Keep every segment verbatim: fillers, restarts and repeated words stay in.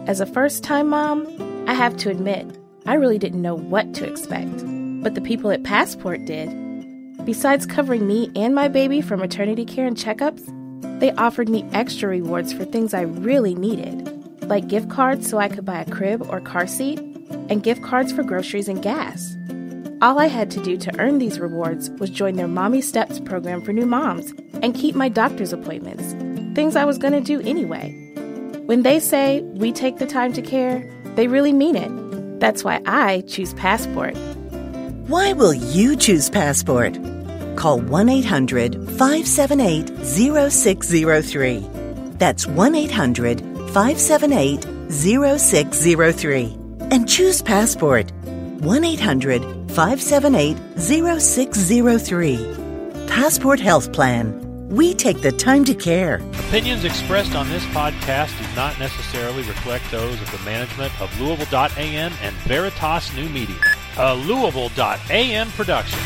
As a first-time mom, I have to admit, I really didn't know what to expect. But the people at Passport did. Besides covering me and my baby for maternity care and checkups, they offered me extra rewards for things I really needed, like gift cards so I could buy a crib or car seat, and gift cards for groceries and gas. All I had to do to earn these rewards was join their Mommy Steps program for new moms and keep my doctor's appointments, things I was going to do anyway. When they say we take the time to care, they really mean it. That's why I choose Passport. Why will you choose Passport? Call one eight hundred five seven eight zero six zero three. That's one eight hundred five seven eight zero six zero three. And choose Passport. one eight hundred five seven eight zero six zero three. Passport Health Plan. We take the time to care. Opinions expressed on this podcast do not necessarily reflect those of the management of Louisville dot A M and Veritas New Media, a Louisville dot A M production.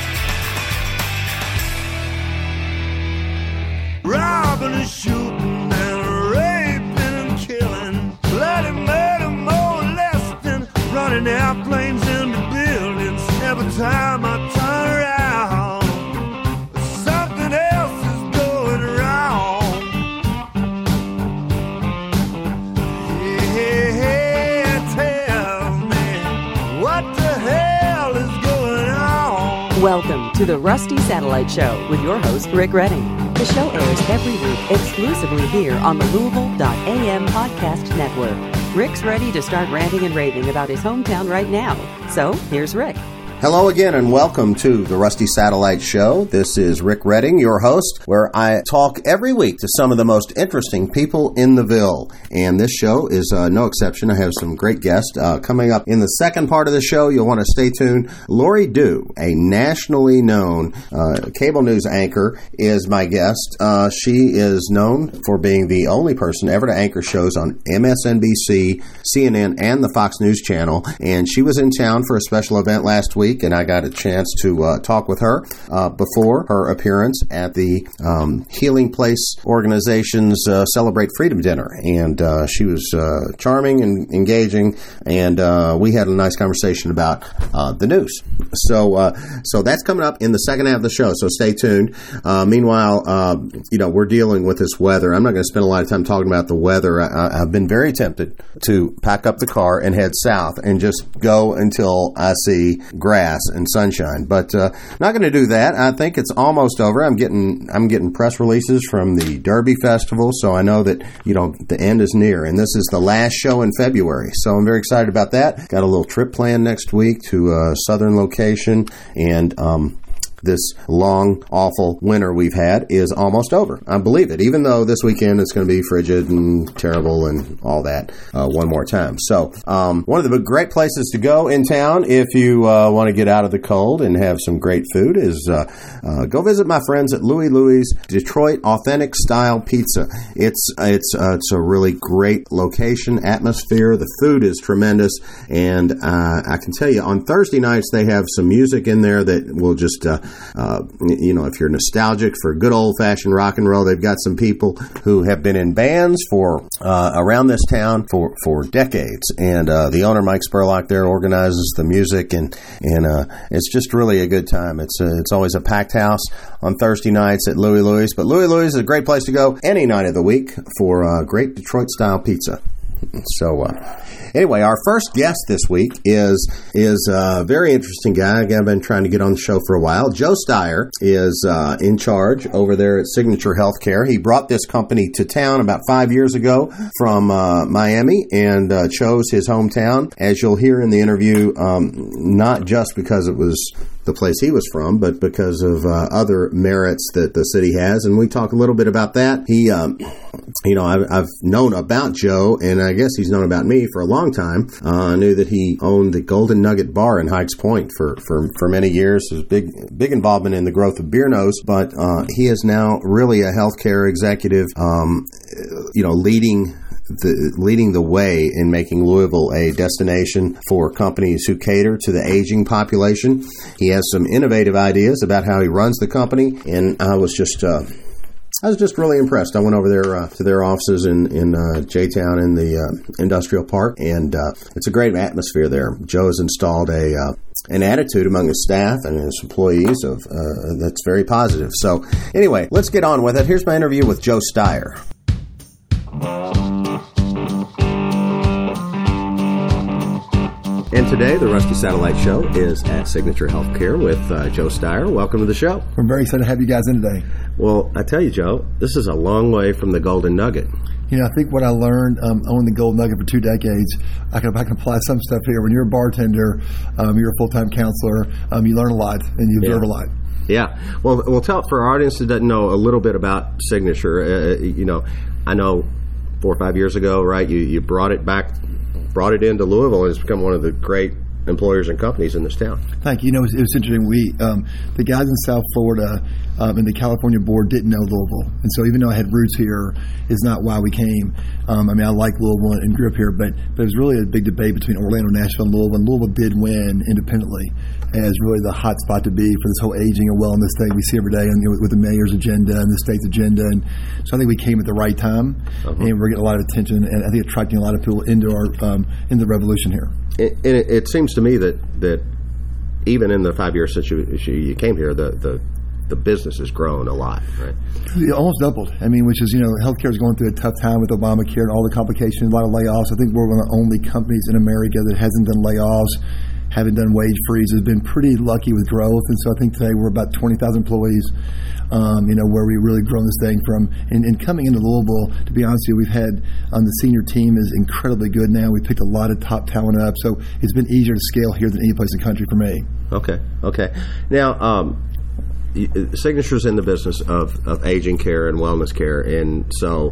Robbing and shooting and raping and killing, bloody murder, molesting, running airplanes into buildings. Every time I turn around, something else is going wrong. Yeah, tell me, what the hell is going on? Welcome to the Rusty Satellite Show with your host, Rick Redding. The show airs every week exclusively here on the Louisville dot A M podcast network. Rick's ready to start ranting and raving about his hometown right now. So, here's Rick. Hello again and welcome to the Rusty Satellite Show. This is Rick Redding, your host, where I talk every week to some of the most interesting people in the Ville. And this show is uh, no exception. I have some great guests. Uh, coming up in the second part of the show, you'll want to stay tuned. Lori Dew, a nationally known uh, cable news anchor, is my guest. Uh, she is known for being the only person ever to anchor shows on M S N B C, C N N, and the Fox News Channel. And she was in town for a special event last week. And I got a chance to uh, talk with her uh, before her appearance at the um, Healing Place organization's uh, Celebrate Freedom Dinner. And uh, she was uh, charming and engaging, and uh, we had a nice conversation about uh, the news. So uh, so that's coming up in the second half of the show, so stay tuned. Uh, meanwhile, uh, you know, we're dealing with this weather. I'm not going to spend a lot of time talking about the weather. I, I've been very tempted to pack up the car and head south and just go until I see grass and sunshine, but uh, not going to do that. I think it's almost over. I'm getting I'm getting press releases from the Derby Festival, so I know that, you know, the end is near, and this is the last show in February. So I'm very excited about that. Got a little trip planned next week to a southern location, and um, this long, awful winter we've had is almost over. I believe it, even though this weekend it's going to be frigid and terrible and all that uh, one more time. So um, one of the great places to go in town if you uh, want to get out of the cold and have some great food is uh, uh, go visit my friends at Louie Louie's Detroit Authentic Style Pizza. It's it's uh, it's a really great location, atmosphere. The food is tremendous, and uh, I can tell you on Thursday nights they have some music in there that will just uh, Uh, you know, if you're nostalgic for good old-fashioned rock and roll, they've got some people who have been in bands for uh, around this town for, for decades. And uh, the owner, Mike Spurlock, there organizes the music, and and uh, it's just really a good time. It's a, it's always a packed house on Thursday nights at Louie Louie's. But Louie Louie's is a great place to go any night of the week for uh, great Detroit-style pizza. So, uh, anyway, our first guest this week is is a very interesting guy. I've been trying to get on the show for a while. Joe Steyer is uh, in charge over there at Signature Healthcare. He brought this company to town about five years ago from uh, Miami and uh, chose his hometown, as you'll hear in the interview, um, not just because it was the place he was from, but because of uh, other merits that the city has. And we talk a little bit about that. He, um, you know, I've, I've known about Joe, and I guess he's known about me for a long time. Uh, I knew that he owned the Golden Nugget Bar in Hikes Point for, for, for many years. There's big, big involvement in the growth of Beer Nose, but uh, he is now really a healthcare executive, um, you know, leading The, leading the way in making Louisville a destination for companies who cater to the aging population. He has some innovative ideas about how he runs the company, and I was just uh, I was just really impressed. I went over there uh, to their offices in in uh, J-Town in the uh, industrial park, and uh, it's a great atmosphere there. Joe's installed a uh, an attitude among his staff and his employees of uh, that's very positive. So anyway, let's get on with it. Here's my interview with Joe Steyer. And today, the Rusty Satellite Show is at Signature Healthcare with uh, Joe Steyer. Welcome to the show. We're very excited to have you guys in today. Well, I tell you, Joe, this is a long way from the Golden Nugget. You know, I think what I learned um, owning the Golden Nugget for two decades, I can, I can apply some stuff here. When you're a bartender, um, you're a full-time counselor, um, you learn a lot and you observe yeah. a lot. Yeah. Well, we'll tell for our audience that doesn't know a little bit about Signature. Uh, you know, I know four or five years ago, right, you, you brought it back, brought it into Louisville, and it's become one of the great employers and companies in this town. Thank you. You know, it was, it was interesting. We, um, the guys in South Florida um, and the California board didn't know Louisville. And so even though I had roots here, is not why we came. Um, I mean, I like Louisville and grew up here, but, but it was really a big debate between Orlando, Nashville, and Louisville. And Louisville did win independently as really the hot spot to be for this whole aging and wellness thing we see every day, and, you know, with the mayor's agenda and the state's agenda. And so I think we came at the right time, uh-huh. and we're getting a lot of attention, and I think attracting a lot of people into our um, into the revolution here. It, it, it seems to me that, that even in the five years since you, you came here, the, the the business has grown a lot, right? It almost doubled. I mean, which is, you know, healthcare is going through a tough time with Obamacare and all the complications, a lot of layoffs. I think we're one of the only companies in America that hasn't done layoffs, haven't done wage freezes, been pretty lucky with growth. And so I think today we're about twenty thousand employees, um, you know, where we really grown this thing from. And, and coming into Louisville, to be honest with you, we've had um, the senior team is incredibly good now. We picked a lot of top talent up. So it's been easier to scale here than any place in the country for me. Okay, okay. Now, um, Signature's in the business of, of aging care and wellness care. And so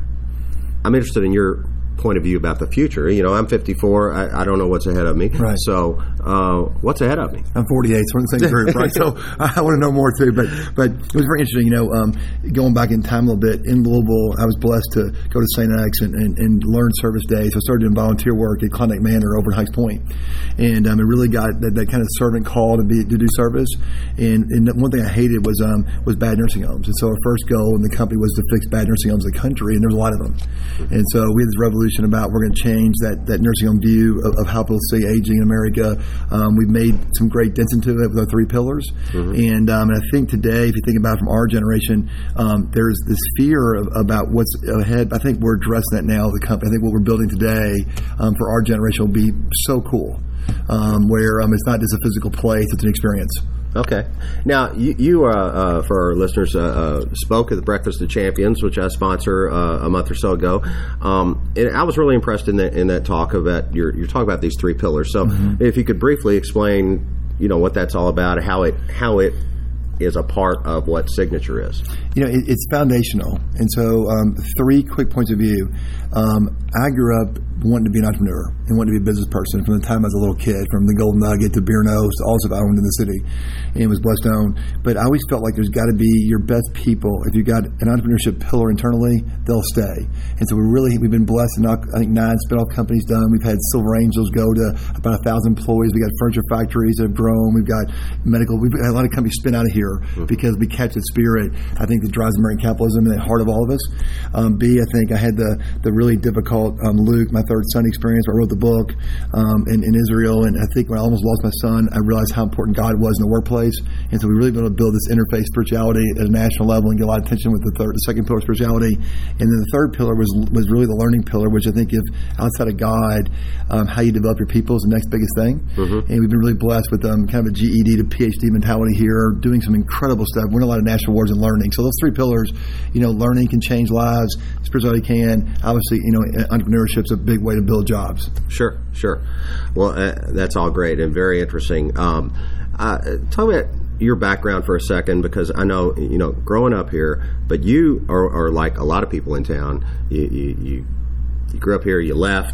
I'm interested in your point of view about the future. You know, I'm fifty-four. I, I don't know what's ahead of me. Right. So, uh, what's ahead of me? I'm forty-eight, so we're in the same group, right? So I want to know more too. But but it was very interesting. You know, um, going back in time a little bit in Louisville, I was blessed to go to Saint X and, and, and learn service days. So I started doing volunteer work at Klondike Manor over at Hikes Point, and um, it really got that, that kind of servant call to be to do service. And, and one thing I hated was um, was bad nursing homes. And so our first goal in the company was to fix bad nursing homes in the country, and there's a lot of them. And so we had this revolution about we're going to change that, that nursing home view of, of how people see aging in America. Um, we've made some great dents into it with our three pillars. Mm-hmm. And, um, and I think today, if you think about it from our generation, um, there's this fear of, about what's ahead. I think we're addressing that now as a company. I think what we're building today um, for our generation will be so cool, um, where um, it's not just a physical place, it's an experience. Okay. Now, you, you uh, uh, for our listeners, uh, uh, spoke at the Breakfast of Champions, which I sponsor uh, a month or so ago. Um, and I was really impressed in that in that talk about your your talk about these three pillars. So, mm-hmm. if you could briefly explain, you know, what that's all about, how it how it is a part of what Signature is. You know, it, it's foundational. And so um, three quick points of view. Um, I grew up wanting to be an entrepreneur and wanting to be a business person from the time I was a little kid, from the Golden Nugget to Beer Nose, all stuff I owned in the city and was blessed to own. But I always felt like there's got to be your best people. If you've got an entrepreneurship pillar internally, they'll stay. And so we really, we've been blessed. And I think nine spin-off companies done. We've had Silver Angels go to about a thousand employees. We've got furniture factories that have grown. We've got medical. We've had a lot of companies spin out of here mm-hmm. because we catch the spirit, I think, that drives American capitalism in the heart of all of us. Um, B, I think I had the, the really difficult um, Luke, my third son experience, where I wrote the book um, in, in Israel. And I think when I almost lost my son, I realized how important God was in the workplace. And so we really been able to build this interfaith spirituality at a national level and get a lot of attention with the third, the second pillar of spirituality. And then the third pillar was was really the learning pillar, which I think if outside of God, um, how you develop your people is the next biggest thing. Mm-hmm. And we've been really blessed with um, kind of a G E D to P H D mentality here, doing some incredible stuff, winning a lot of national awards in learning. So those three pillars, you know, learning can change lives, spirituality can. Obviously, you know, entrepreneurship's a big way to build jobs. Sure, sure. Well, uh, that's all great and very interesting. Um, uh, tell me about your background for a second, because I know, you know, growing up here, but you are, are like a lot of people in town. You, you, you, you grew up here, you left,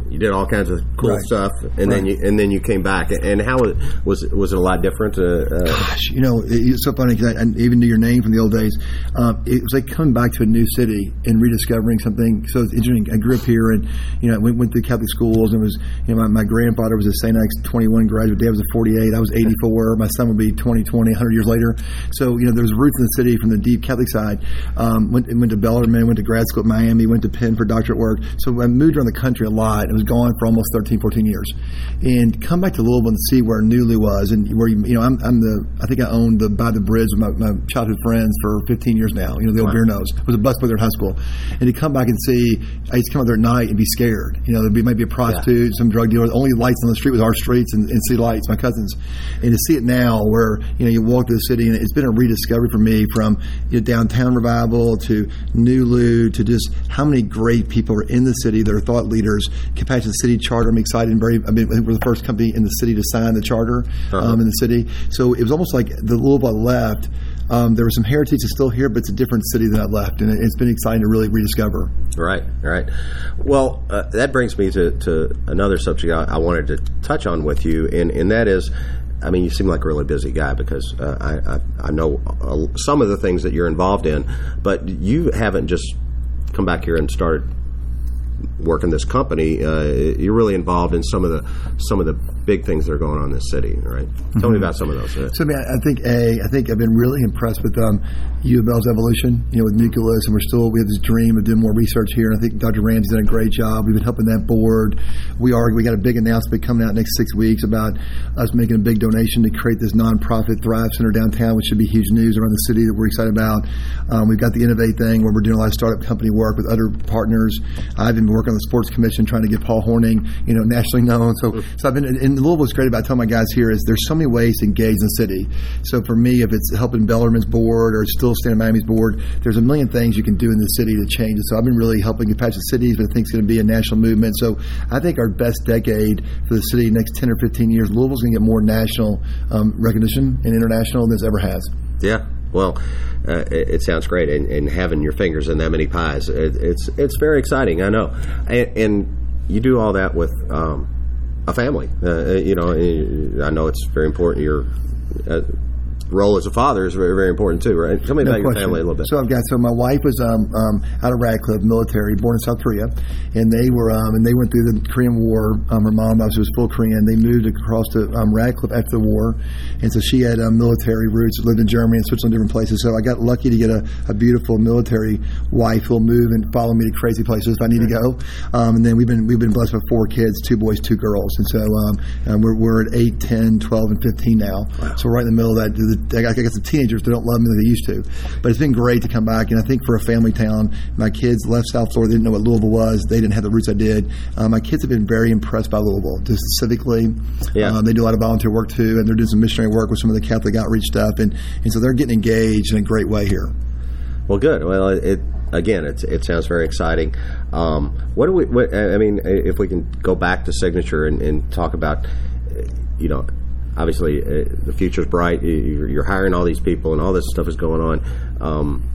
you did all kinds of cool Right. stuff, and Right. then you and then you came back. And how was was it, was it a lot different? Uh, uh, Gosh, you know, it, it's so funny because I, I even knew your name from the old days. Um, it was like coming back to a new city and rediscovering something. So it's interesting. I grew up here, and you know, I went, went through Catholic schools, and was you know, my, my grandfather was a Saint X twenty-one graduate. Dad was a forty-eight. I was eighty-four. My son will be twenty twenty, one hundred years later. So you know, there's roots in the city from the deep Catholic side. Um, went went to Bellarmine, went to grad school at Miami, went to Penn for doctorate work. So I moved around the country a lot. I was gone for almost thirteen, fourteen years, and come back to Louisville and see where Newloo was, and where you know, I'm, I'm the I think I owned the By the Bridge with my, my childhood friends for fifteen years now. You know, the old Beer Nose. I was a busboy there at high school, and to come back and see, I used to come out there at night and be scared. You know, there'd be might be a prostitute, some drug dealer. The only lights on the street was our streets and, and city lights, my cousins. And to see it now, where you know you walk through the city, and it's been a rediscovery for me, from you know, downtown revival to Newloo to just how many great people are in the city that are thought leaders. Compassion City Charter. I'm excited and very. I mean, I think we're the first company in the city to sign the charter Uh-huh. um, in the city. So it was almost like the Louisville I left. Um, there was some heritage that's still here, but it's a different city than I left, and it's been exciting to really rediscover. Right, right. Well, uh, that brings me to, to another subject I, I wanted to touch on with you, and, and that is, I mean, you seem like a really busy guy, because uh, I, I, I know uh, some of the things that you're involved in, but you haven't just come back here and started working this company. Uh, you're really involved in some of the some of the big things that are going on in this city, right? Mm-hmm. Tell me about some of those. Uh, So, I mean, I think a, I think I've been really impressed with um, U of L's evolution. You know, with Nucleus, and we're still we have this dream of doing more research here. And I think Doctor Ramsey's done a great job. We've been helping that board. We are we got a big announcement coming out next six weeks about us making a big donation to create this nonprofit Thrive Center downtown, which should be huge news around the city that we're excited about. Um, we've got the Innovate thing where we're doing a lot of startup company work with other partners. I've been working on the sports commission trying to get Paul Horning, you know, nationally known. So, so I've been in Louisville. What's great about telling my guys here is there's so many ways to engage in the city. So for me, if it's helping Bellarmine's board or still Stand Miami's board, there's a million things you can do in the city to change it. So I've been really helping Compassion Cities, but I think it's going to be a national movement. So I think our best decade for the city, next ten or fifteen years, Louisville's going to get more national um, recognition and international than it's ever has. Yeah. Well, uh, it, it sounds great, and, and having your fingers in that many pies, it, it's it's very exciting. I know, and, and you do all that with um, a family. Uh, you know, I know it's very important. Your uh, role as a father is very, very important too, right? Tell me No about question. your family a little bit. So I've got so my wife was um, um, out of Radcliffe, military, born in South Korea, and they were um, and they went through the Korean War. Um, her mom obviously was full Korean. They moved across to um, Radcliffe after the war, and so she had um, military roots. Lived in Germany and Switzerland, different places. So I got lucky to get a, a beautiful military wife who'll move and follow me to crazy places if I need to go. Um, and then we've been we've been blessed with four kids, two boys, two girls, and so um, and we're we're at eight, ten, twelve, and fifteen now. Wow. So we're right in the middle of that. I got some teenagers that don't love me like they used to, but it's been great to come back. And I think for a family town, my kids left South Florida, they didn't know what Louisville was, they didn't have the roots I did. Um, my kids have been very impressed by Louisville, just civically. Yeah. Um, they do a lot of volunteer work too, and they're doing some missionary work with some of the Catholic outreach stuff, and, and so they're getting engaged in a great way here. Well, good. Well, it again, it, it sounds very exciting. Um, what do we? What, I mean, if we can go back to Signature and, and talk about, you know, obviously uh, the future's bright. You're, you're hiring all these people, and all this stuff is going on. Um,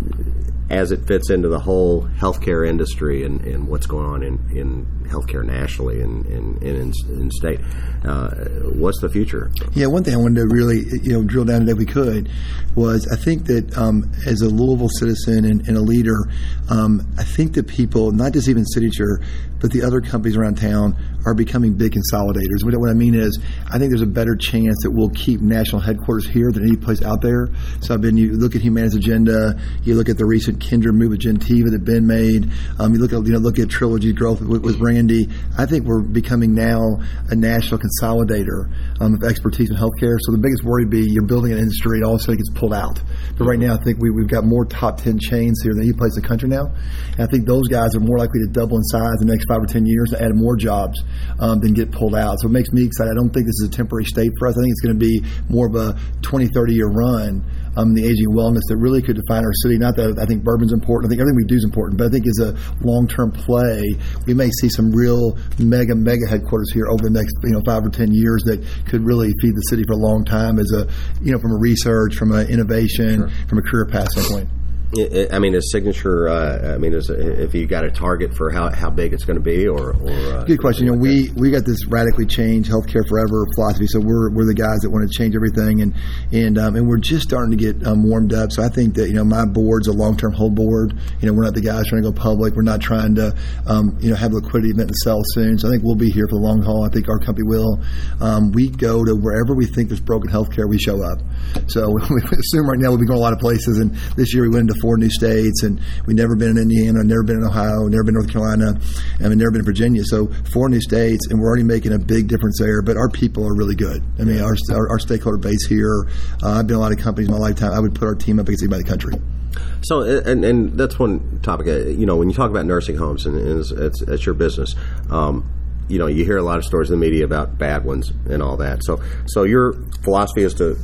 as it fits into the whole healthcare industry and, and what's going on in, in healthcare nationally and, and, and in, in state, uh, what's the future? Yeah, one thing I wanted to really, you know, drill down to if we could was I think that um, as a Louisville citizen and, and a leader, um, I think that people, not just even Signature, but the other companies around town are becoming big consolidators. What, what I mean is, I think there's a better chance that we'll keep national headquarters here than any place out there. So I've been, you look at Humana's agenda, you look at the recent Kindred move with Gentiva that Ben made, um, you look at, you know, look at Trilogy growth with, with Randy. I think we're becoming now a national consolidator um, of expertise in healthcare. So the biggest worry would be you're building an industry and all of a sudden it gets pulled out. But right now, I think we, we've got more top ten chains here than any place in the country now. And I think those guys are more likely to double in size in the next five or ten years to add more jobs um, than get pulled out. So it makes me excited. I don't think this is a temporary state for us. I think it's going to be more of a twenty, thirty year run um, in the aging wellness that really could define our city. Not that I think bourbon's important. I think everything we do is important. But I think as a long-term play, we may see some real mega, mega headquarters here over the next, you know, five or ten years that could really feed the city for a long time as a, you know, from a research, from an innovation, sure. from a career path standpoint. I mean, is Signature? Uh, I mean, is if you got a target for how, how big it's going to be, or, or uh, good question. You know, we, we got this radically change healthcare forever philosophy. So we're we're the guys that want to change everything, and and um, and we're just starting to get um, warmed up. So I think that you know my board's a long term hold board. You know, we're not the guys trying to go public. We're not trying to um, you know have a liquidity event and sell soon. So I think we'll be here for the long haul. I think our company will. Um, we go to wherever we think there's broken healthcare, we show up. So we assume right now we'll be going a lot of places, and this year we went into four new states, and we've never been in Indiana, never been in Ohio, never been in North Carolina, and we've never been in Virginia. So four new states, and we're already making a big difference there. But our people are really good. I mean, our our, our stakeholder base here. Uh, I've been in a lot of companies in my lifetime. I would put our team up against anybody in the country. So, and, and that's one topic. You know, when you talk about nursing homes, and, and it's, it's, it's your business. Um, you know, you hear a lot of stories in the media about bad ones and all that. So, so your philosophy is to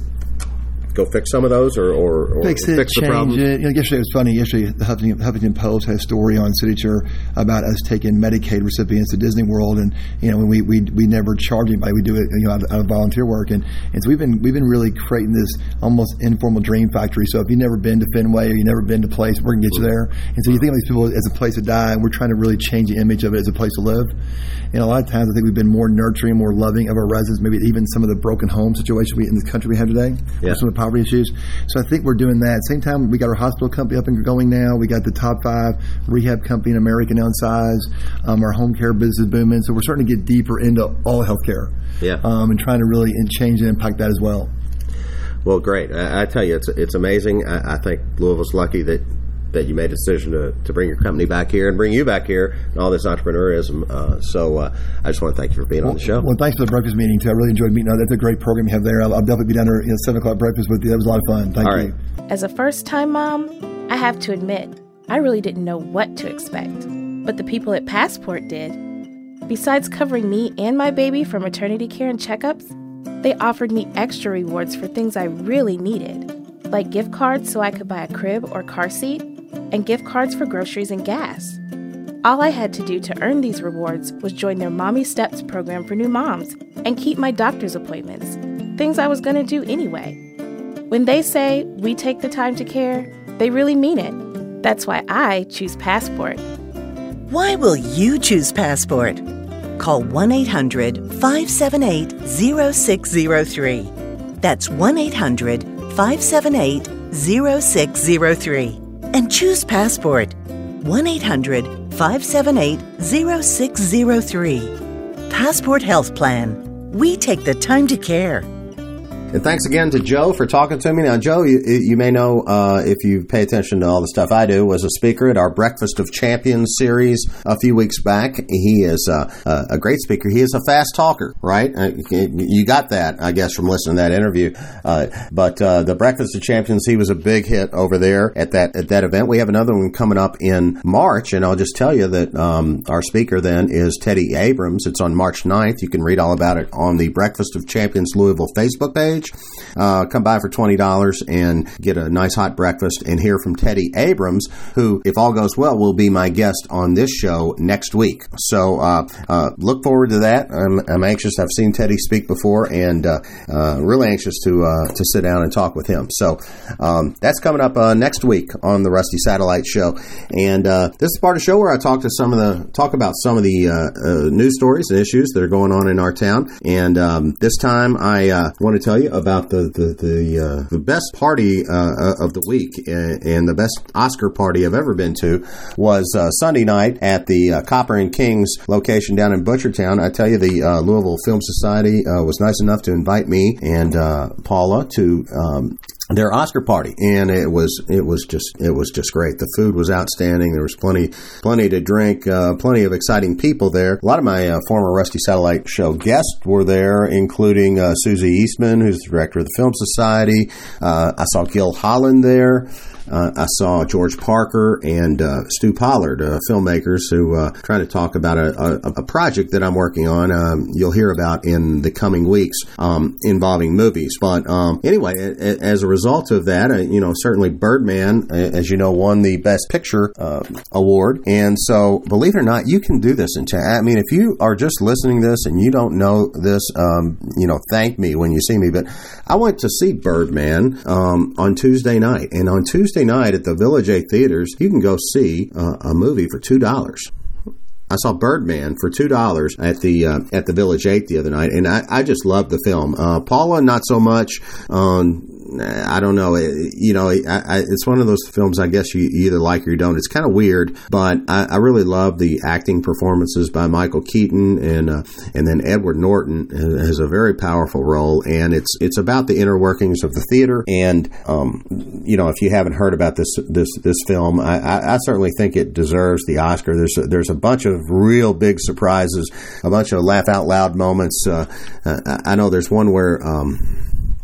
go fix some of those, or, or, or fix it, fix the change problems? it. You know, yesterday it was funny. Yesterday, the Huffington, Huffington Post had a story on Signature about us taking Medicaid recipients to Disney World, and you know, we we we never charge anybody. We do it, you know, out of, out of volunteer work, and, and so we've been we've been really creating this almost informal dream factory. So if you've never been to Fenway or you've never been to a place, we're gonna get you there. And so you think of these people as a place to die, and we're trying to really change the image of it as a place to live. And a lot of times, I think we've been more nurturing, more loving of our residents. Maybe even some of the broken home situations we in this country we have today, yeah. some of the poverty issues. So I think we're doing that. Same time, we got our hospital company up and going now. We got the top five rehab company in America now in size. Um, our home care business is booming. So we're starting to get deeper into all healthcare, yeah, um, and trying to really change and impact that as well. Well, great. I, I tell you, it's it's amazing. I, I think Louisville's lucky that. that you made a decision to, to bring your company back here and bring you back here and all this entrepreneurism. Uh, so uh, I just want to thank you for being well, on the show. Well, thanks for the breakfast meeting, too. I really enjoyed meeting you. That's a great program you have there. I'll, I'll definitely be down there at you know, seven o'clock breakfast with you. That was a lot of fun. Thank all you. Right. As a first-time mom, I have to admit, I really didn't know what to expect. But the people at Passport did. Besides covering me and my baby for maternity care and checkups, they offered me extra rewards for things I really needed, like gift cards so I could buy a crib or car seat, and gift cards for groceries and gas. All I had to do to earn these rewards was join their Mommy Steps program for new moms and keep my doctor's appointments, things I was going to do anyway. When they say we take the time to care, they really mean it. That's why I choose Passport. Why will you choose Passport? Call one eight hundred five seven eight zero six zero three. That's one eight hundred five seven eight zero six zero three. And choose Passport. one eight hundred five seven eight zero six zero three. Passport Health Plan. We take the time to care. And thanks again to Joe for talking to me. Now, Joe, you, you may know, uh, if you pay attention to all the stuff I do, was a speaker at our Breakfast of Champions series a few weeks back. He is uh, a great speaker. He is a fast talker, right? Uh, you got that, I guess, from listening to that interview. Uh, but uh, the Breakfast of Champions, he was a big hit over there at that at that event. We have another one coming up in March, and I'll just tell you that um, our speaker then is Teddy Abrams. It's on March ninth. You can read all about it on the Breakfast of Champions Louisville Facebook page. Uh, come by for twenty dollars and get a nice hot breakfast and hear from Teddy Abrams, who, if all goes well, will be my guest on this show next week. So uh, uh, look forward to that. I'm, I'm anxious. I've seen Teddy speak before, and uh, uh, really anxious to uh, to sit down and talk with him. So um, that's coming up uh, next week on the Rusty Satellite Show. And uh, this is part of the show where I talk to some of the talk about some of the uh, uh, news stories and issues that are going on in our town. And um, this time, I uh, want to tell you about the the the, uh, the best party uh, of the week, and, and the best Oscar party I've ever been to was uh, Sunday night at the uh, Copper and Kings location down in Butchertown. I tell you, the uh, Louisville Film Society uh, was nice enough to invite me and uh, Paula to um, their Oscar party, and it was it was just it was just great. The food was outstanding. There was plenty plenty to drink, uh, plenty of exciting people there. A lot of my uh, former Rusty Satellite Show guests were there, including uh, Susie Eastman, who's the director of the Film Society. Uh, I saw Gil Holland there. Uh, I saw George Parker and uh, Stu Pollard, uh, filmmakers who uh, trying to talk about a, a, a project that I'm working on. Um, you'll hear about in the coming weeks um, involving movies. But um, anyway, a, a, as a result of that, uh, you know, certainly Birdman, as you know, won the Best Picture uh, award. And so, believe it or not, you can do this in town. I mean, if you are just listening to this and you don't know this, um, you know, thank me when you see me. But I went to see Birdman um, on Tuesday night, and on Tuesday Tuesday night at the Village Eight Theaters, you can go see uh, a movie for two dollars. I saw Birdman for two dollars at the uh, at the Village Eight the other night, and I, I just loved the film. Uh, Paula, not so much. Um, I don't know. It, you know, I, I, it's one of those films I guess you, you either like or you don't. It's kind of weird, but I, I really love the acting performances by Michael Keaton, and uh, and then Edward Norton has a very powerful role, and it's it's about the inner workings of the theater. And um, you know, if you haven't heard about this this this film, I, I, I certainly think it deserves the Oscar. There's a, there's a bunch of real big surprises, a bunch of laugh out loud moments. Uh, I know there's one where. Um,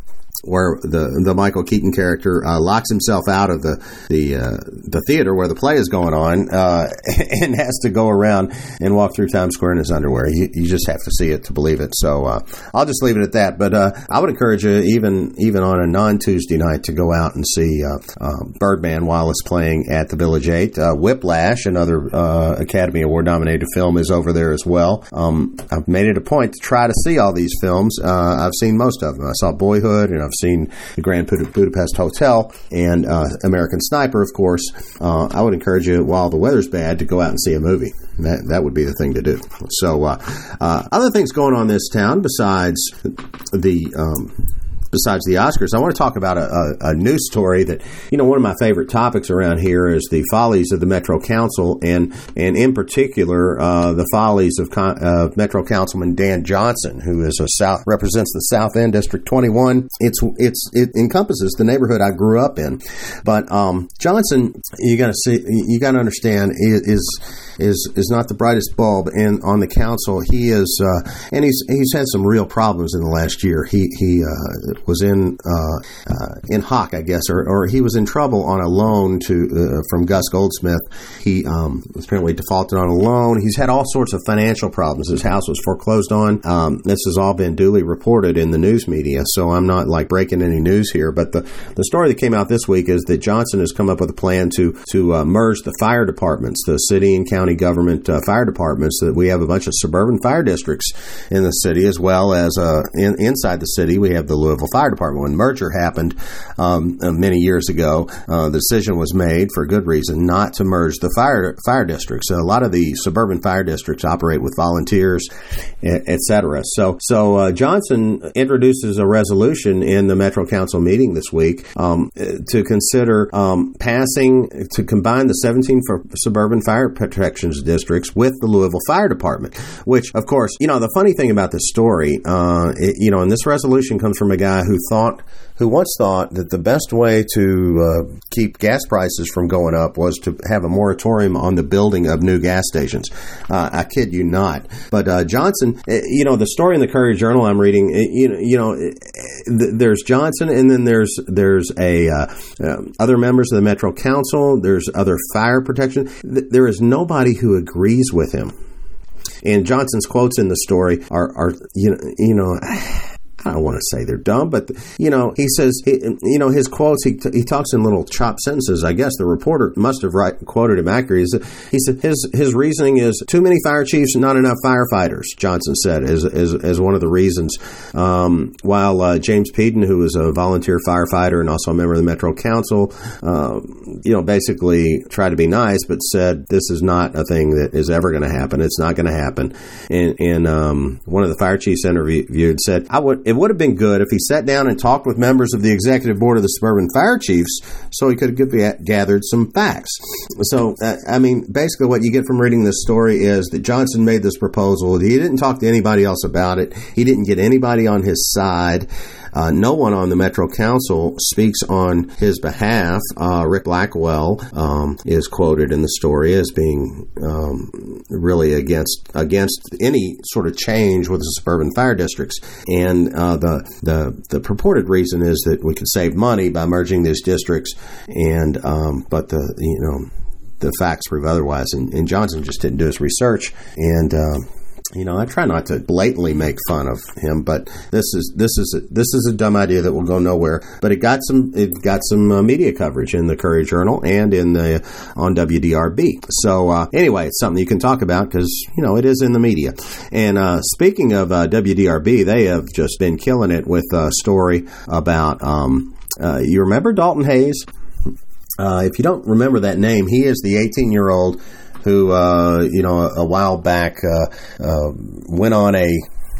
where the the Michael Keaton character uh, locks himself out of the the uh, the theater where the play is going on, uh, and has to go around and walk through Times Square in his underwear. You, you just have to see it to believe it. So uh, I'll just leave it at that. But uh, I would encourage you, even even on a non-Tuesday night, to go out and see uh, uh, Birdman while it's playing at the Village Eight. Uh, Whiplash, another uh, Academy Award-nominated film, is over there as well. Um, I've made it a point to try to see all these films. Uh, I've seen most of them. I saw Boyhood, and I've seen the Grand Budapest Hotel, and uh, American Sniper, of course. Uh, I would encourage you, while the weather's bad, to go out and see a movie. That that would be the thing to do. So, uh, uh, other things going on in this town besides the... Um, Besides the Oscars, I want to talk about a, a, a news story that, you know, one of my favorite topics around here is the follies of the Metro Council, and and in particular, uh, the follies of uh, Metro Councilman Dan Johnson, who is a South represents the South End District twenty-one. It's it's it encompasses the neighborhood I grew up in, but um, Johnson, you got to see, you got to understand, is is is not the brightest bulb in on the council. He is, uh, and he's he's had some real problems in the last year. He he. Uh, was in uh, uh, in hock, I guess, or, or he was in trouble on a loan to uh, from Gus Goldsmith. He um, was apparently defaulted on a loan. He's had all sorts of financial problems. His house was foreclosed on. Um, this has all been duly reported in the news media, so I'm not like breaking any news here. But the, the story that came out this week is that Johnson has come up with a plan to to uh, merge the fire departments, the city and county government uh, fire departments. That we have a bunch of suburban fire districts in the city, as well as uh, in, inside the city we have the Louisville Fire Department. When the merger happened um, many years ago, uh, the decision was made, for good reason, not to merge the fire fire districts. So a lot of the suburban fire districts operate with volunteers, et cetera. So, so uh, Johnson introduces a resolution in the Metro Council meeting this week um, to consider um, passing to combine the seventeen for suburban fire protections districts with the Louisville Fire Department. Which, of course, you know, the funny thing about this story, uh, it, you know, and this resolution comes from a guy who thought, who once thought that the best way to uh, keep gas prices from going up was to have a moratorium on the building of new gas stations. Uh, I kid you not. But uh, Johnson, you know, the story in the Courier-Journal I'm reading, you know, you know, there's Johnson, and then there's there's a uh, um, other members of the Metro Council. There's other fire protection. There is nobody who agrees with him. And Johnson's quotes in the story are, are you know, you know. I don't want to say they're dumb, but, you know, he says, he, you know, his quotes, he he talks in little chopped sentences. I guess the reporter must have right, quoted him accurately. He said his his reasoning is too many fire chiefs, not enough firefighters, Johnson said, as, as, as one of the reasons. Um, while uh, James Peden, who is a volunteer firefighter and also a member of the Metro Council, um, you know, basically tried to be nice, but said this is not a thing that is ever going to happen. It's not going to happen. And, and um, one of the fire chiefs interviewed said, I would... It would have been good if he sat down and talked with members of the executive board of the suburban fire chiefs so he could have gathered some facts. So, uh, I mean, basically what you get from reading this story is that Johnson made this proposal. He didn't talk to anybody else about it. He didn't get anybody on his side. Uh, no one on the Metro Council speaks on his behalf. Uh, Rick Blackwell um, is quoted in the story as being um, really against against any sort of change with the suburban fire districts. And uh, the the the purported reason is that we could save money by merging these districts. And um, but the you know the facts prove otherwise. And, and Johnson just didn't do his research. And uh, You know, I try not to blatantly make fun of him, but this is this is a, this is a dumb idea that will go nowhere. But it got some it got some uh, media coverage in the Courier-Journal and in the on W D R B. So uh, anyway, it's something you can talk about because you know it is in the media. And uh, speaking of uh, W D R B, they have just been killing it with a story about um, uh, you remember Dalton Hayes? Uh, if you don't remember that name, he is the eighteen-year-old who, uh, you know, a, a while back uh, uh, went on a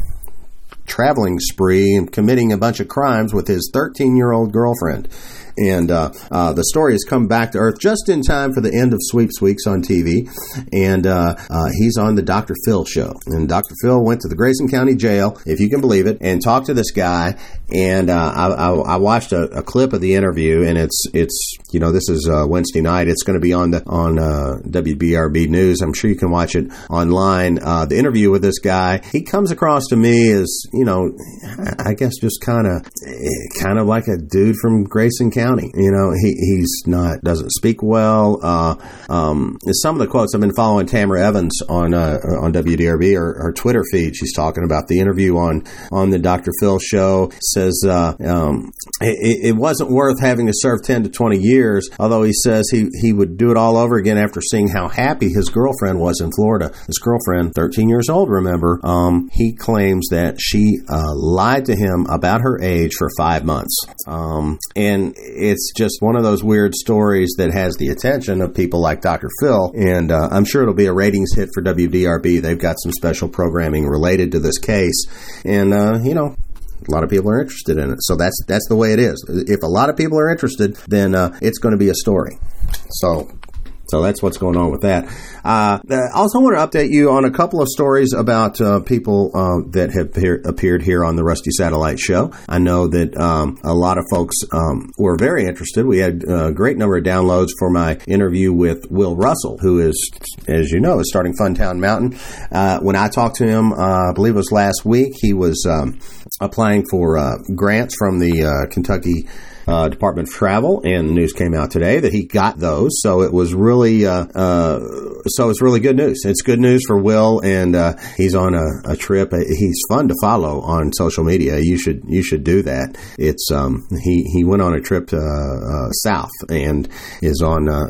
traveling spree and committing a bunch of crimes with his thirteen-year-old girlfriend. And uh, uh, the story has come back to earth just in time for the end of Sweeps Weeks on T V. And uh, uh, he's on the Doctor Phil show. And Doctor Phil went to the Grayson County Jail, if you can believe it, and talked to this guy. And uh, I, I, I watched a, a clip of the interview, and it's it's you know this is uh, Wednesday night. It's going to be on the on uh, W B R B News. I'm sure you can watch it online. Uh, the interview with this guy, he comes across to me as you know, I guess just kind of kind of like a dude from Grayson County. You know, he he's not doesn't speak well. Uh, um, some of the quotes I've been following Tamara Evans on uh, on W D R B or her Twitter feed. She's talking about the interview on on the Doctor Phil show. Says uh, um, it, it wasn't worth having to serve ten to twenty years. Although he says he he would do it all over again after seeing how happy his girlfriend was in Florida. His girlfriend, thirteen years old, remember? Um, he claims that she uh, lied to him about her age for five months, um, and it's just one of those weird stories that has the attention of people like Doctor Phil, and uh, I'm sure it'll be a ratings hit for W D R B. They've got some special programming related to this case, and, uh, you know, a lot of people are interested in it. So that's that's the way it is. If a lot of people are interested, then uh, it's going to be a story. So... So that's what's going on with that. Uh, I also want to update you on a couple of stories about uh, people uh, that have appear- appeared here on the Rusty Satellite Show. I know that um, a lot of folks um, were very interested. We had a great number of downloads for my interview with Will Russell, who is, as you know, is starting Funtown Mountain. Uh, when I talked to him, uh, I believe it was last week, he was um, applying for uh, grants from the uh, Kentucky Uh, Department of Travel, and the news came out today that he got those. So it was really, uh, uh, so it's really good news. It's good news for Will, and uh, he's on a, a trip. He's fun to follow on social media. You should you should do that. It's um, he he went on a trip to uh, south and is on. Uh,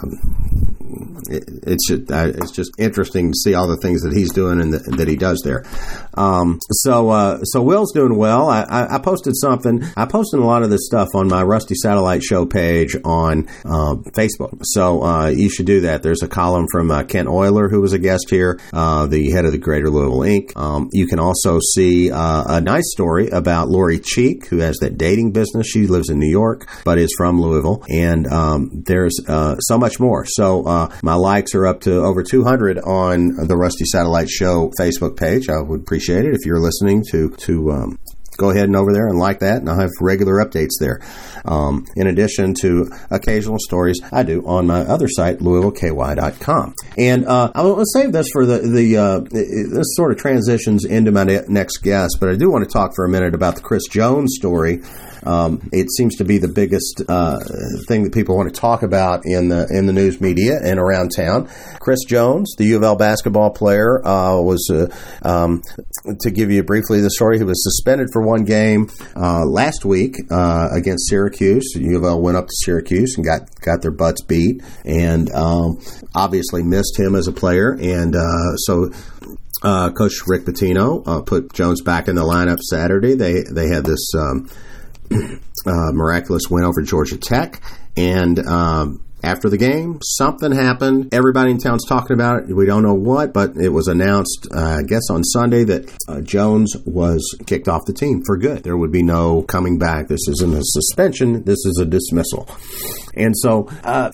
um, it, it's just, uh, it's just interesting to see all the things that he's doing and the, that he does there. Um, so uh, so Will's doing well. I, I, I posted something. I posted a lot of this stuff on my Rusty Satellite Show page on uh, Facebook. So uh, you should do that. There's a column from uh, Kent Euler, who was a guest here, uh, the head of the Greater Louisville Incorporated. Um, you can also see uh, a nice story about Lori Cheek, who has that dating business. She lives in New York, but is from Louisville. And um, there's uh, so much more. So uh, my likes are up to over two hundred on the Rusty Satellite Show Facebook page. I would appreciate it if you're listening to, to um, go ahead and over there and like that, and I'll have regular updates there. Um, in addition to occasional stories I do on my other site, Louisville K Y dot com. And uh, I will save this for the, the uh, this sort of transitions into my next guest, but I do want to talk for a minute about the Chris Jones story. Um, it seems to be the biggest uh, thing that people want to talk about in the in the news media and around town. Chris Jones, the U of L basketball player, uh, was, uh, um, to give you briefly the story, he was suspended for one game uh, last week uh, against Syracuse. U of L went up to Syracuse and got, got their butts beat, and um, obviously missed him as a player. And uh, so uh, Coach Rick Pitino uh, put Jones back in the lineup Saturday. They, they had this... Um, Uh, miraculous win over Georgia Tech, and um, after the game, something happened. Everybody in town's talking about it. We don't know what, but it was announced, uh, I guess, on Sunday that uh, Jones was kicked off the team for good. There would be no coming back. This isn't a suspension. This is a dismissal. And so... Uh,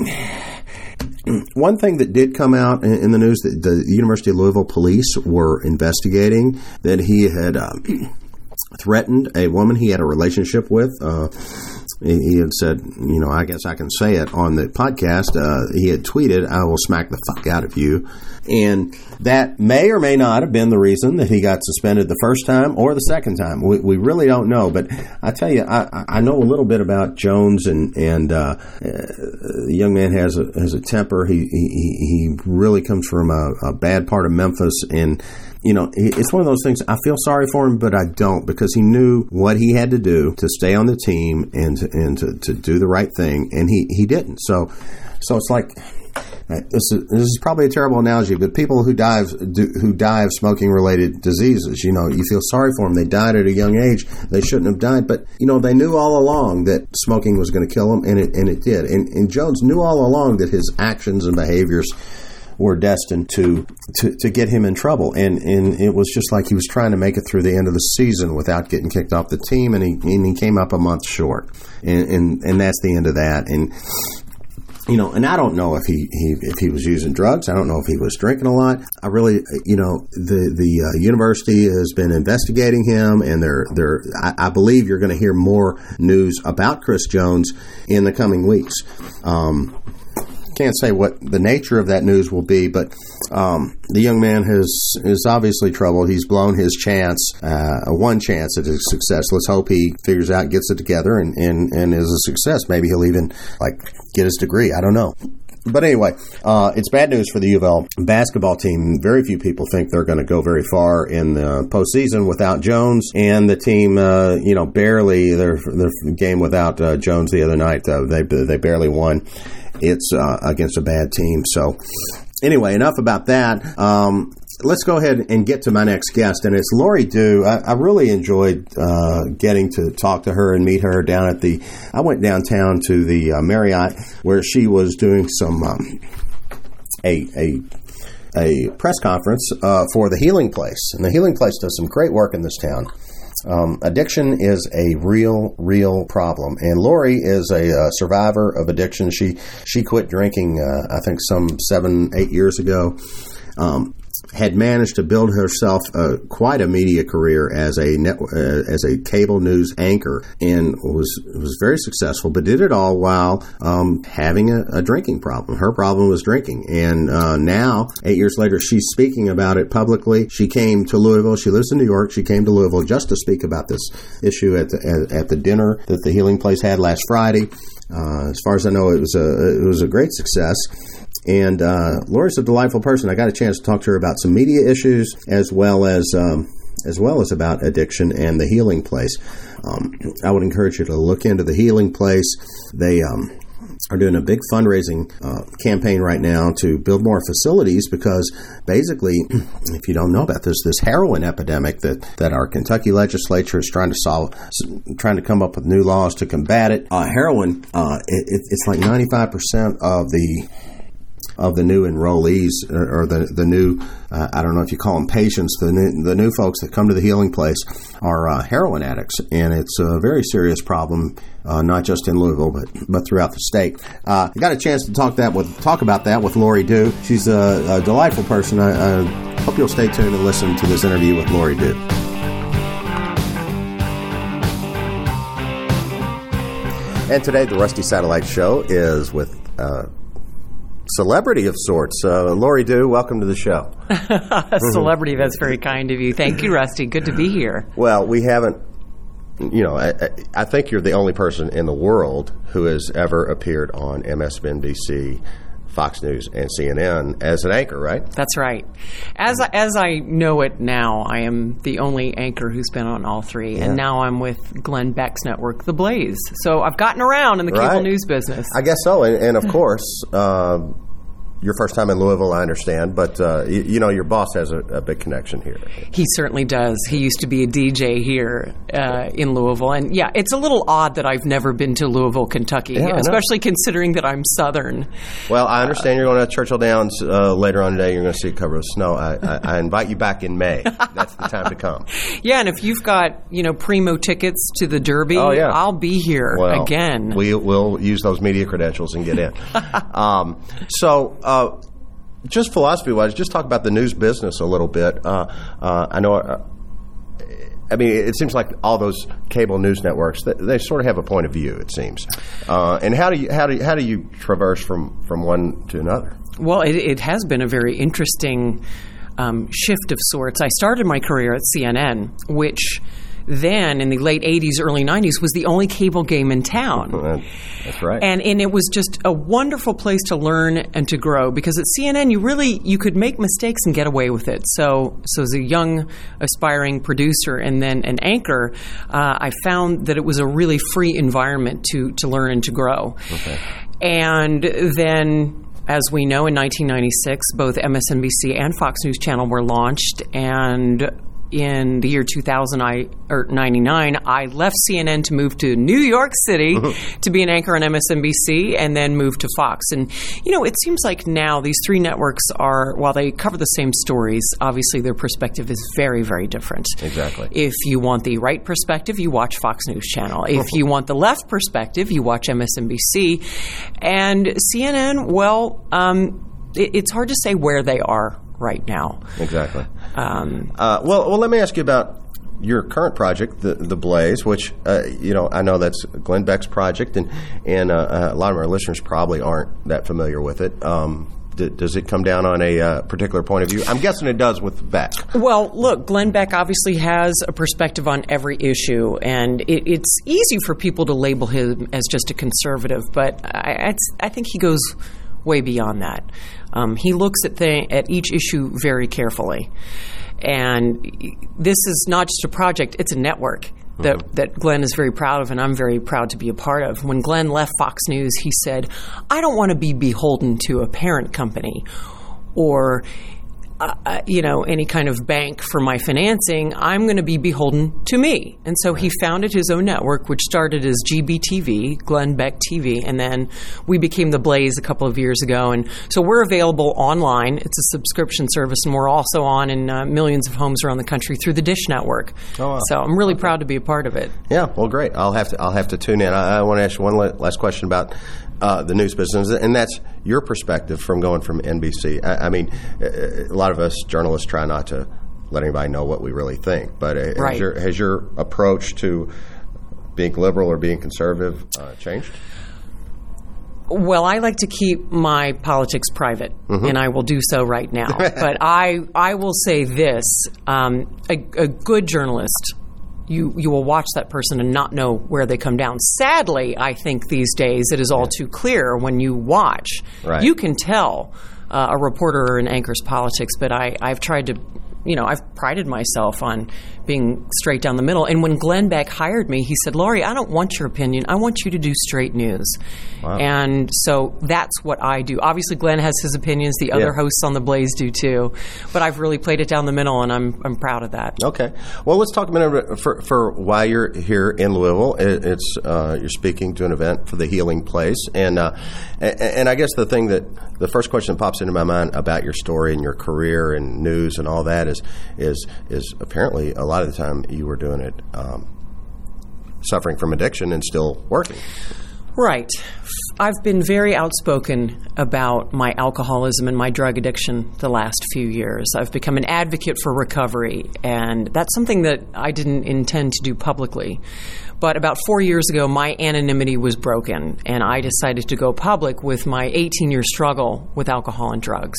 one thing that did come out in the news that the University of Louisville police were investigating, that he had... Uh, threatened a woman he had a relationship with. Uh, he had said, you know, I guess I can say it on the podcast. Uh, he had tweeted, "I will smack the fuck out of you." And that may or may not have been the reason that he got suspended the first time or the second time. We, we really don't know. But I tell you, I, I know a little bit about Jones, and, and uh, the young man has a, has a temper. He, he, he really comes from a, a bad part of Memphis, and you know, it's one of those things. I feel sorry for him, but I don't, because he knew what he had to do to stay on the team and to, and to, to do the right thing, and he, he didn't. So, so it's like, This is, this is probably a terrible analogy, but people who die of, do, who die of smoking-related diseases, you know, you feel sorry for them. They died at a young age. They shouldn't have died, but you know, they knew all along that smoking was going to kill them, and it and it did. And, and Jones knew all along that his actions and behaviors were destined to, to, to get him in trouble. And, and it was just like he was trying to make it through the end of the season without getting kicked off the team, and he, and he came up a month short. And, and, and that's the end of that. And, you know, and I don't know if he, he if he was using drugs. I don't know if he was drinking a lot. I really, you know, the, the uh, university has been investigating him, and they're, they're, I, I believe you're going to hear more news about Chris Jones in the coming weeks. Um, Can't say what the nature of that news will be, but um, the young man has is obviously troubled. He's blown his chance, uh, one chance at his success. Let's hope he figures out, gets it together, and, and, and is a success. Maybe he'll even like get his degree. I don't know. But anyway, uh, it's bad news for the U of L basketball team. Very few people think they're going to go very far in the postseason without Jones, and the team, uh, you know, barely their their game without uh, Jones the other night. Uh, they they barely won. It's uh, against a bad team. So anyway, enough about that. Um, let's go ahead and get to my next guest, and it's Lori Dew. I, I really enjoyed uh, getting to talk to her and meet her down at the, I went downtown to the uh, Marriott where she was doing some, um, a, a, a press conference uh, for the Healing Place. And the Healing Place does some great work in this town. Um, addiction is a real, real problem, and Lori is a uh, survivor of addiction. She she quit drinking, uh, I think, some seven, eight years ago. Um, had managed to build herself uh, quite a media career as a net, uh, as a cable news anchor, and was was very successful. But did it all while um, having a, a drinking problem. Her problem was drinking, and uh, now eight years later, she's speaking about it publicly. She came to Louisville. She lives in New York. She came to Louisville just to speak about this issue at the, at, at the dinner that the Healing Place had last Friday. Uh, as far as I know, it was a it was a great success. And uh, Lori's a delightful person. I got a chance to talk to her about some media issues, as well as um, as well as about addiction and the Healing Place. Um, I would encourage you to look into the Healing Place. They um, are doing a big fundraising uh, campaign right now to build more facilities, because basically, if you don't know about this, this heroin epidemic that, that our Kentucky legislature is trying to solve, trying to come up with new laws to combat it. Uh, heroin, uh, it, it's like ninety-five percent of the of the new enrollees, or, or the the new, uh, I don't know if you call them patients, the new, the new folks that come to the Healing Place are uh, heroin addicts, and it's a very serious problem, uh, not just in Louisville, but but throughout the state. Uh, I got a chance to talk that with talk about that with Lori Dew. She's a, a delightful person. I, I hope you'll stay tuned and listen to this interview with Lori Dew. And today, the Rusty Satellite Show is with Uh, celebrity of sorts. Uh, Lori Dew, welcome to the show. A celebrity, that's very kind of you. Thank you, Rusty. Good to be here. Well, we haven't, you know, I, I think you're the only person in the world who has ever appeared on M S N B C, Fox News, and C N N as an anchor, right? That's right. As I, as I know it now, I am the only anchor who's been on all three, yeah. And now I'm with Glenn Beck's network, The Blaze. So I've gotten around in the cable right. news business. I guess so, and, and of course, uh, your first time in Louisville, I understand, but uh, you, you know, your boss has a, a big connection here. He certainly does. He used to be a D J here uh, in Louisville, and yeah, it's a little odd that I've never been to Louisville, Kentucky, yeah, especially considering that I'm Southern. Well, I understand uh, you're going to Churchill Downs uh, later on today. You're going to see a cover of snow. I, I, I invite you back in May. That's the time to come. Yeah, and if you've got, you know, primo tickets to the Derby, oh, yeah. I'll be here well, again. We, we'll use those media credentials and get in. um, so. Uh, Just philosophy-wise, just talk about the news business a little bit. Uh, uh, I know, uh, I mean, it seems like all those cable news networks, they, they sort of have a point of view, it seems. Uh, and how do you how do you, how do you traverse from, from one to another? Well, it, it has been a very interesting um, shift of sorts. I started my career at C N N, which then in the late eighties, early nineties was the only cable game in town. That's right. And and it was just a wonderful place to learn and to grow, because at C N N you really you could make mistakes and get away with it. So so as a young aspiring producer and then an anchor, uh, I found that it was a really free environment to to learn and to grow. Okay. And then as we know, in nineteen ninety-six, both M S N B C and Fox News Channel were launched, and in the year two thousand, I, or ninety-nine, I left C N N to move to New York City mm-hmm. to be an anchor on M S N B C, and then moved to Fox. And, you know, it seems like now these three networks are, while they cover the same stories, obviously their perspective is very, very different. Exactly. If you want the right perspective, you watch Fox News Channel. If you want the left perspective, you watch M S N B C. And C N N, well, um, it, it's hard to say where they are right now. Exactly. Um, uh, well, well, let me ask you about your current project, the the Blaze, which uh, you know I know that's Glenn Beck's project, and and uh, a lot of our listeners probably aren't that familiar with it. Um, d- does it come down on a uh, particular point of view? I'm guessing it does with Beck. Well, look, Glenn Beck obviously has a perspective on every issue, and it, it's easy for people to label him as just a conservative, but I, it's, I think he goes way beyond that. Um, he looks at the, at each issue very carefully. And this is not just a project, it's a network that, mm-hmm. that Glenn is very proud of, and I'm very proud to be a part of. When Glenn left Fox News, he said, I don't want to be beholden to a parent company or Uh, you know, any kind of bank for my financing. I'm going to be beholden to me. And so he founded his own network, which started as G B T V, Glenn Beck T V, and then we became The Blaze a couple of years ago. And so we're available online. It's a subscription service, and we're also on in uh, millions of homes around the country through the Dish Network. Oh, wow. So I'm really okay. proud to be a part of it. Yeah, well, great. I'll have to I'll have to tune in. I, I want to ask you one last question about Uh, the news business, and that's your perspective from going from N B C. I, I mean, a lot of us journalists try not to let anybody know what we really think, but uh, right. has, your, has your approach to being liberal or being conservative uh, changed? Well, I like to keep my politics private, mm-hmm. and I will do so right now. But I, I will say this, um, a, a good journalist, You you will watch that person and not know where they come down. Sadly, I think these days it is all too clear when you watch. Right. You can tell uh, a reporter or an anchor's politics, but I, I've tried to, you know, I've prided myself on being straight down the middle. And when Glenn Beck hired me, he said, Laurie, I don't want your opinion. I want you to do straight news. Wow. And so that's what I do. Obviously, Glenn has his opinions. The other yeah. hosts on The Blaze do too. But I've really played it down the middle, and I'm I'm proud of that. Okay. Well, let's talk a minute for, for why you're here in Louisville. It, it's uh, you're speaking to an event for the Healing Place. And, uh, and, and I guess the thing that the first question that pops into my mind about your story and your career and news and all that is is is apparently a lot of the time you were doing it um, suffering from addiction and still working. Right. I've been very outspoken about my alcoholism and my drug addiction the last few years. I've become an advocate for recovery, and that's something that I didn't intend to do publicly. But about four years ago, my anonymity was broken, and I decided to go public with my eighteen-year struggle with alcohol and drugs.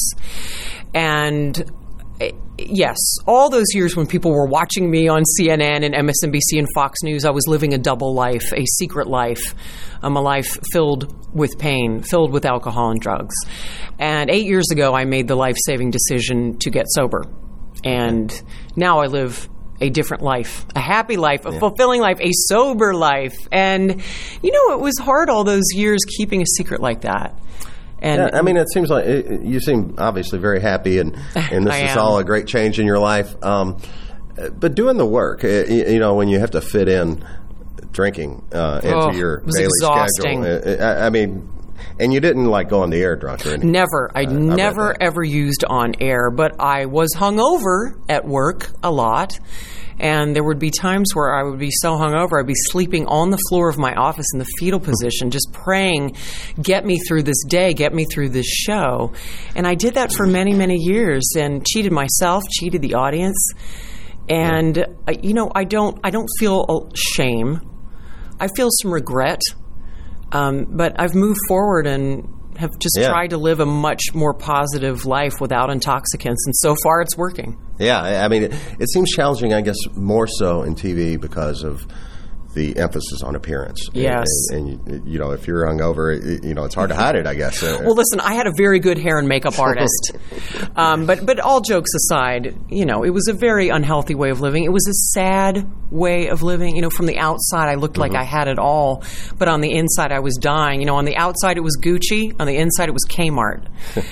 And yes, all those years when people were watching me on C N N and M S N B C and Fox News, I was living a double life, a secret life, um, a life filled with pain, filled with alcohol and drugs. And eight years ago, I made the life-saving decision to get sober. And now I live a different life, a happy life, a yeah. fulfilling life, a sober life. And, you know, it was hard all those years keeping a secret like that. And yeah, I mean, it seems like it, you seem obviously very happy, and, and this is all a great change in your life. Um, but doing the work, it, you know, when you have to fit in drinking uh, into oh, your it was daily exhausting. schedule, it, I, I mean, and you didn't like go on the air drunk or anything. Never. I uh, never ever used on air, but I was hungover at work a lot. And there would be times where I would be so hungover, I'd be sleeping on the floor of my office in the fetal position, just praying, get me through this day, get me through this show. And I did that for many, many years and cheated myself, cheated the audience. And, uh, you know, I don't, I don't feel shame. I feel some regret. Um, but I've moved forward and have just yeah. tried to live a much more positive life without intoxicants. And so far it's working. Yeah, I mean, it, it seems challenging, I guess, more so in T V because of the emphasis on appearance. Yes. And, and, and you know, if you're hungover, it, you know, it's hard to hide it, I guess. Well, listen, I had a very good hair and makeup artist. um, but, but all jokes aside, you know, it was a very unhealthy way of living. It was a sad way of living. You know, from the outside, I looked mm-hmm. like I had it all. But on the inside, I was dying. You know, on the outside, it was Gucci. On the inside, it was Kmart.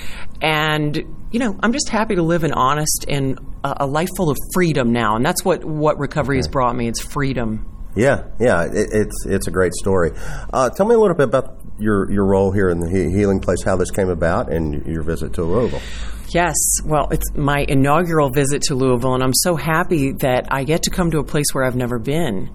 And, you know, I'm just happy to live an honest and a, a life full of freedom now. And that's what, what recovery has brought me. It's freedom. Yeah, yeah, it, it's it's a great story. Uh, tell me a little bit about your, your role here in the he- Healing Place, how this came about, and your visit to Louisville. Yes, well, it's my inaugural visit to Louisville, and I'm so happy that I get to come to a place where I've never been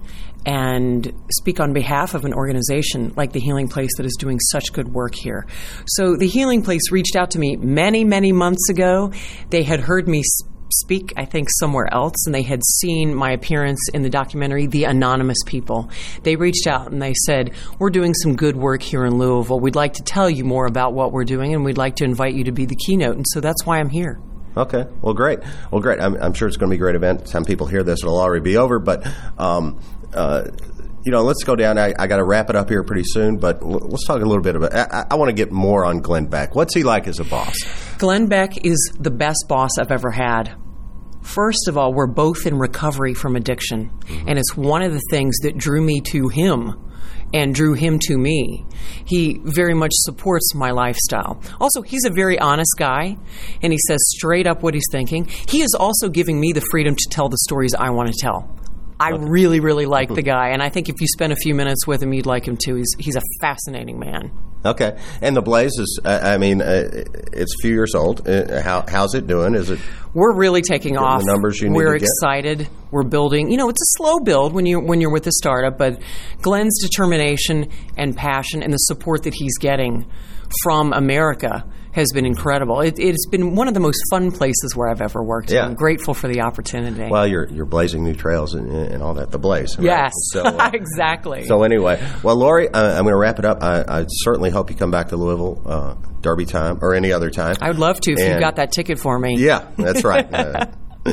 and speak on behalf of an organization like the Healing Place that is doing such good work here. So the Healing Place reached out to me many, many months ago. They had heard me speak, I think, somewhere else, and they had seen my appearance in the documentary, The Anonymous People. They reached out and they said, we're doing some good work here in Louisville. We'd like to tell you more about what we're doing, and we'd like to invite you to be the keynote. And so that's why I'm here. Okay. Well, great. Well, great. I'm, I'm sure it's going to be a great event. Some people hear this, it'll already be over, but um, uh, you know, let's go down. I, I got to wrap it up here pretty soon, but l- let's talk a little bit about I, I want to get more on Glenn Beck. What's he like as a boss? Glenn Beck is the best boss I've ever had. First of all, we're both in recovery from addiction, mm-hmm. and it's one of the things that drew me to him and drew him to me. He very much supports my lifestyle. Also, he's a very honest guy, and he says straight up what he's thinking. He is also giving me the freedom to tell the stories I want to tell. I okay. really, really like the guy, and I think if you spend a few minutes with him, you'd like him too. He's he's a fascinating man. Okay. And the Blaze is, uh, I mean, uh, it's a few years old. Uh, how how's it doing? Is it? We're really taking off. The numbers you need We're to get? excited. We're building. You know, it's a slow build when you when you're with a startup, but Glenn's determination and passion and the support that he's getting from America has been incredible. It, it's been one of the most fun places where I've ever worked. Yeah. I'm grateful for the opportunity. Well, you're you're blazing new trails and, and all that. The Blaze. Right? Yes, so, uh, exactly. So anyway, well, Lori, uh, I'm going to wrap it up. I, I certainly hope you come back to Louisville, uh, Derby time, or any other time. I would love to if and, you got that ticket for me. Yeah, that's right. uh,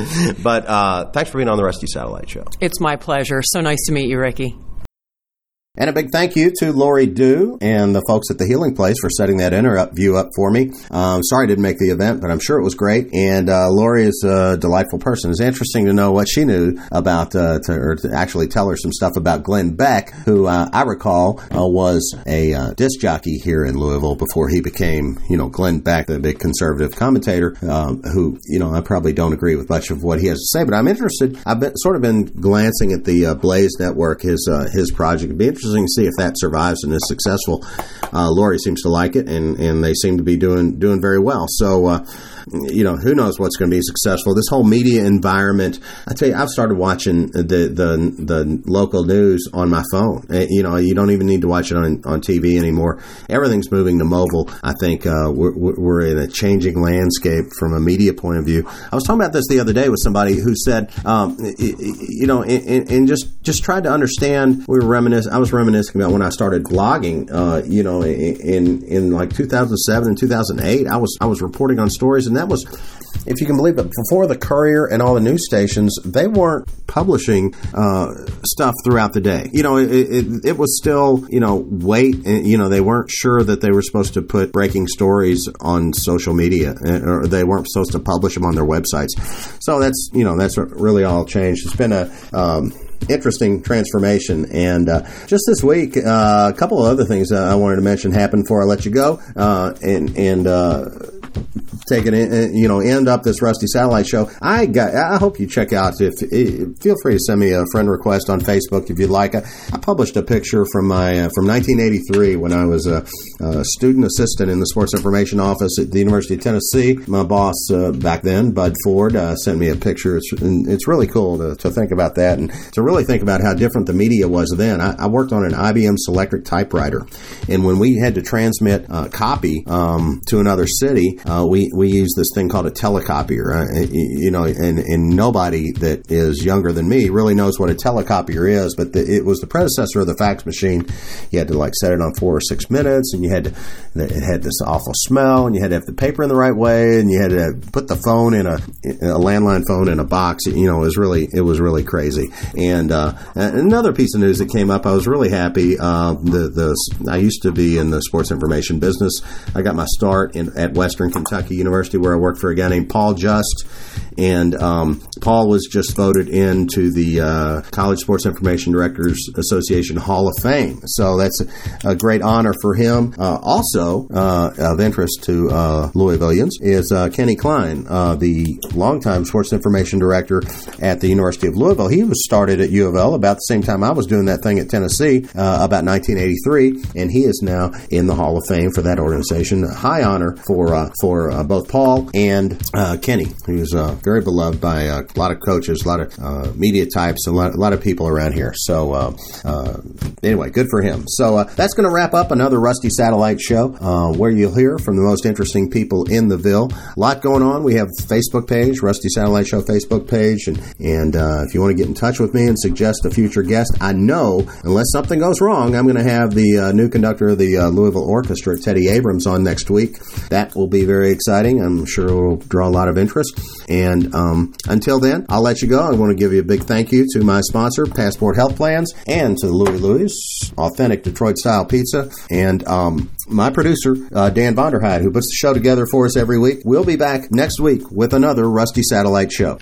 but uh, thanks for being on the Rusty Satellite Show. It's my pleasure. So nice to meet you, Ricky. And a big thank you to Lori Dew and the folks at the Healing Place for setting that interview up for me. Um, sorry I didn't make the event, but I'm sure it was great. And uh, Lori is a delightful person. It's interesting to know what she knew about, uh, to, or to actually tell her some stuff about Glenn Beck, who uh, I recall uh, was a uh, disc jockey here in Louisville before he became, you know, Glenn Beck, the big conservative commentator, um, who, you know, I probably don't agree with much of what he has to say, but I'm interested. I've been sort of been glancing at the uh, Blaze Network, his uh, his project. It'd be interesting to see if that survives and is successful. Uh, Lori seems to like it, and, and they seem to be doing doing very well. So, uh, you know, who knows what's going to be successful. This whole media environment, I tell you, I've started watching the the, the local news on my phone. Uh, you know, you don't even need to watch it on, on T V anymore. Everything's moving to mobile. I think uh, we're, we're in a changing landscape from a media point of view. I was talking about this the other day with somebody who said, um, you know, and, and just, just tried to understand, we were reminiscing, I was reminiscing about when I started vlogging, uh, you know, in, in like two thousand seven and two thousand eight, I was, I was reporting on stories, and that was, if you can believe it, before the Courier and all the news stations, they weren't publishing uh, stuff throughout the day. You know, it, it, it was still, you know, wait, and, you know, they weren't sure that they were supposed to put breaking stories on social media, or they weren't supposed to publish them on their websites. So that's, you know, that's really all changed. It's been a um, interesting transformation. And uh, just this week, uh, a couple of other things uh, I wanted to mention happened before I let you go. Uh, and, and, uh, take it in, you know, end up this Rusty Satellite Show. I got. I hope you check out. If, if feel free to send me a friend request on Facebook if you'd like. I, I published a picture from my uh, from nineteen eighty-three when I was a, a student assistant in the Sports Information Office at the University of Tennessee. My boss uh, back then, Bud Ford, uh, sent me a picture. It's it's really cool to, to think about that and to really think about how different the media was then. I, I worked on an I B M Selectric typewriter, and when we had to transmit uh, copy um, to another city, uh, we we use this thing called a telecopier. Uh, you know, and, and nobody that is younger than me really knows what a telecopier is, but the, it was the predecessor of the fax machine. You had to like set it on four or six minutes, and you had to, it had this awful smell, and you had to have the paper in the right way, and you had to put the phone in a, a landline phone in a box. You know, it was really, it was really crazy. And uh, another piece of news that came up, I was really happy. Uh, the the I used to be in the sports information business. I got my start in, at Western Kentucky University, where I worked for a guy named Paul Just. And um, Paul was just voted into the uh, College Sports Information Directors Association Hall of Fame. So that's a, a great honor for him. Uh, also, uh, of interest to uh, Louisvillians is uh, Kenny Klein, uh, the longtime Sports Information Director at the University of Louisville. He was started at U of L about the same time I was doing that thing at Tennessee, uh, about nineteen eighty-three, and he is now in the Hall of Fame for that organization. A high honor for uh, for uh, both Paul and uh, Kenny, who's uh, very beloved by uh, a lot of coaches, a lot of uh, media types, and a lot, a lot of people around here. So uh, uh, anyway, good for him. So uh, that's going to wrap up another Rusty Satellite show, uh, where you'll hear from the most interesting people in the Ville. A lot going on. We have a Facebook page, Rusty Satellite Show Facebook page, and and uh, if you want to get in touch with me and suggest a future guest, I know unless something goes wrong, I'm going to have the uh, new conductor of the uh, Louisville Orchestra, Teddy Abrams, on next week. That will be very exciting. I'm sure it will draw a lot of interest. And um, until then, I'll let you go. I want to give you a big thank you to my sponsor, Passport Health Plans, and to Louis Louis, authentic Detroit-style pizza, and um, my producer, uh, Dan Vonderheide, who puts the show together for us every week. We'll be back next week with another Rusty Satellite Show.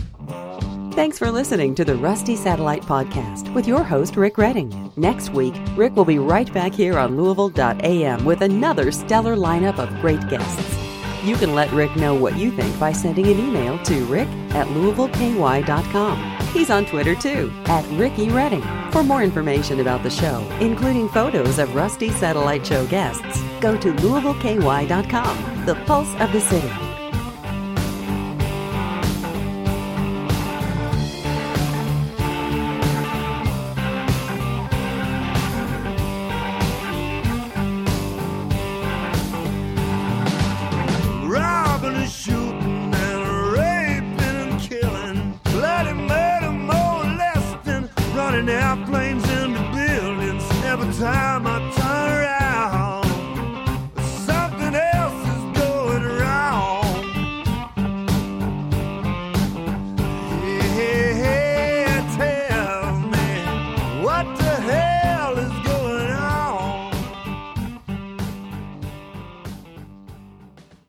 Thanks for listening to the Rusty Satellite Podcast with your host, Rick Redding. Next week, Rick will be right back here on Louisville dot A M with another stellar lineup of great guests. You can let Rick know what you think by sending an email to rick at louisville k y dot com. He's on Twitter, too, at Ricky Redding. For more information about the show, including photos of Rusty Satellite Show guests, go to louisville k y dot com, the pulse of the city. Airplanes into buildings every time I turn around. Something else is going wrong. Yeah, tell me what the hell